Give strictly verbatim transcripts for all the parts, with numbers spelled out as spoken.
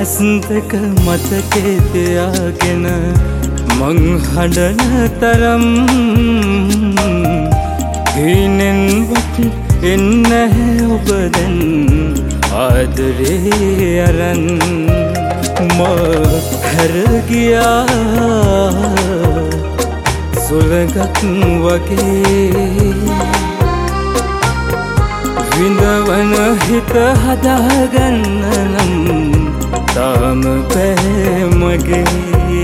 ඇස්දක මතකේ තියාගෙන මං හඬන තරම් ගිනෙන්වත් එන්නේ ඔබ දැන් ආදරේ අරන් මා හැර ගියා සුළඟක් වගේ විඳවන හිත හදාගන්න නම් තාම බෑ මගේ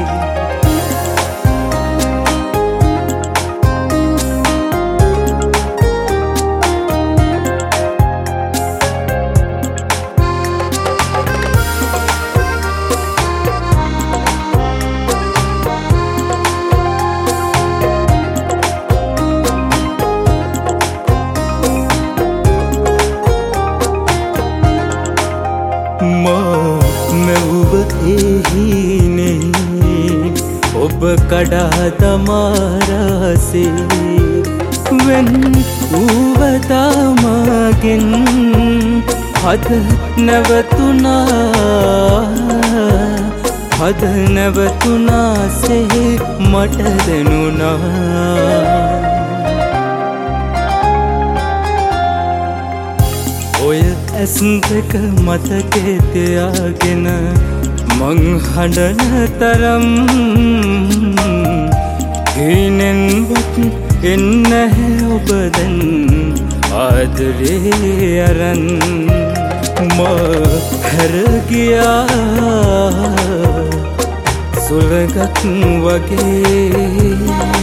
මෙව්ව එහිනේ ඔබ කඩා දමාරාසේ වෙන් ඌවතාමගෙන් හද නැවතුනා හද නැවතුනාසේ මට දැනුණා ඔය ඇස්දක මතකේ තියාගෙන මං හඬන තරම් ගිනෙන්වත් එන්නේ ඔබ දැන් ආදරේ අරන් මා හැර ගියා සුළඟක් වගේ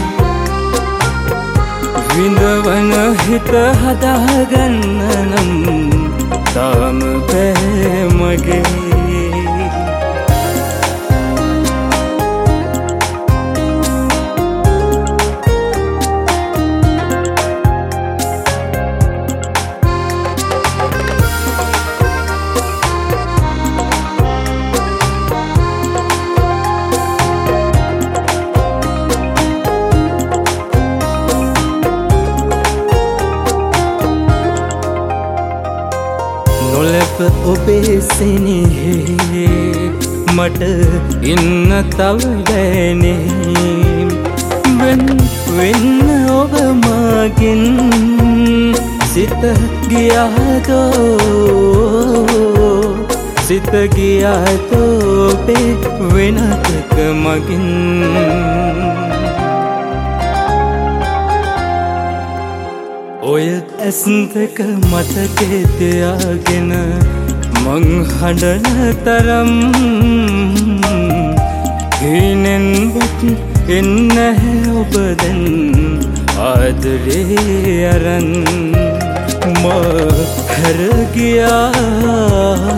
විඳවන හිත හදාගන්න නම් තාම බෑ මගේ නොලැප ඔබේ සෙනෙහේ මට ඉන්න තව බෑනේ වෙන් වෙන්න ඔබ මගෙන් සිත ගියාදෝ සිත ගියාදෝ ඔබේ වෙනතක මගින් ඔය ඇස්දක මතකේ තියාගෙන මං හඬන තරම් ගිනෙන්වත් එන්නේ ඔබ දැන් ආදරේ අරන් මා හැර ගියා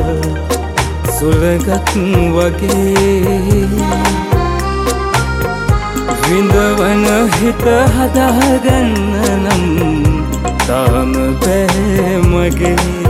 සුළඟක් වගේ විඳවන හිත හදාගන්න නම් තාම බෑ මගේ